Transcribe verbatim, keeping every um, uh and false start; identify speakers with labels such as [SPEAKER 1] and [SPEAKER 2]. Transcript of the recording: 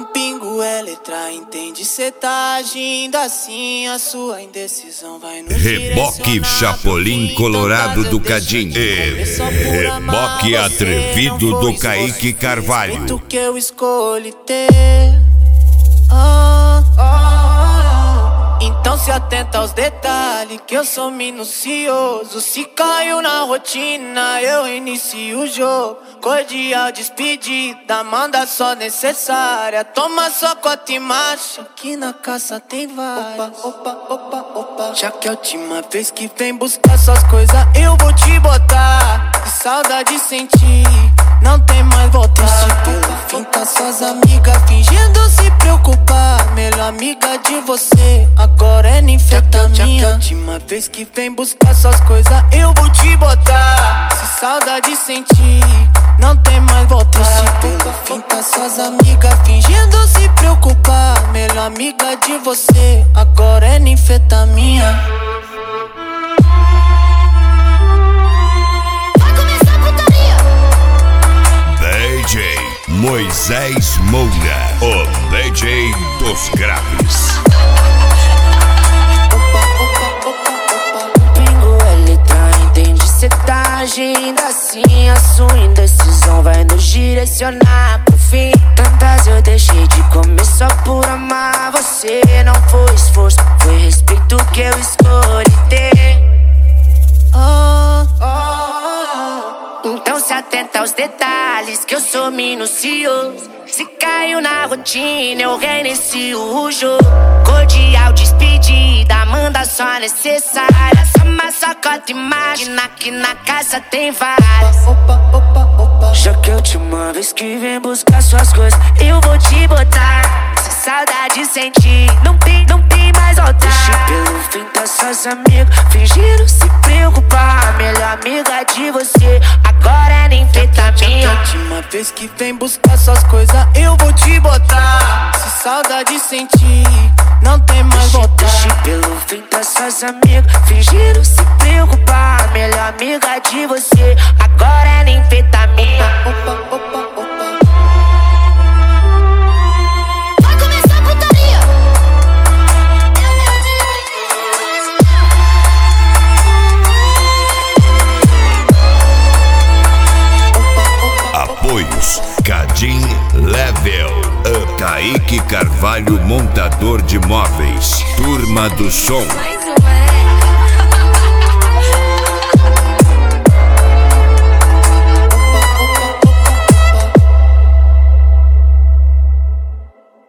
[SPEAKER 1] pingo é letra, entende? Cê tá agindo assim, a sua indecisão vai no
[SPEAKER 2] Reboque Chapolin Colorado do Cadinho. E reboque atrevido do Kaique Carvalho.
[SPEAKER 1] Respeito que eu escolhi ter. Ah, ah, ah. Então se atenta aos detalhes, que eu sou minucioso. Se caiu na rotina, eu inicio o jogo. Cordial despedida, manda só necessária. Toma sua cota e marcha, que na caça tem várias. Opa, opa, opa, opa. Já que é a última vez que vem buscar suas coisas, eu vou te botar. Que saudade sentir, não tem mais voltar. Se pelo fim tá suas amigas fingindo se preocupar. Melhor amiga de você, agora é ninfetamina. Já que é a última vez que vem buscar suas coisas, eu vou te botar. Se saudade sentir, não tem mais voltar. Se pelo fim tá suas amigas fingindo se preocupar. Melhor amiga de você, agora é ninfetamina.
[SPEAKER 3] Vai começar a putaria.
[SPEAKER 2] D J Moisés Moura, o D J dos graves.
[SPEAKER 3] Cê tá agindo assim, a sua indecisão vai nos direcionar pro fim. Tantas eu deixei de comer só por amar você. Não foi esforço, foi respeito que eu escolhi ter. Oh, oh, oh. Então se atenta aos detalhes, que eu sou minucioso. Se caiu na rotina, eu reinicio o jogo. Cordial despedida, manda só necessária. Toma só cota e imagina que na casa tem várias. Opa, opa, opa. Já que é a última vez que vem buscar suas coisas, eu vou te botar. Se saudade sentir, não tem, não tem mais voltar. Deixa pelo fim tá suas amigas fingindo se preocupar. Melhor amiga de você, agora é ninfetamina.
[SPEAKER 1] Já que é a última vez que vem buscar suas coisas, eu vou te botar. Se saudade sentir, não tem mais voltar.
[SPEAKER 3] Deixa pelo fim tá suas amigas fingindo se preocupar. Melhor amiga de você, agora é ninfetamina.
[SPEAKER 1] Opa, opa, opa, opa.
[SPEAKER 3] Vai começar a putaria.
[SPEAKER 2] Apoios Cadim Level, Kaique Carvalho, montador de móveis, Turma do Som.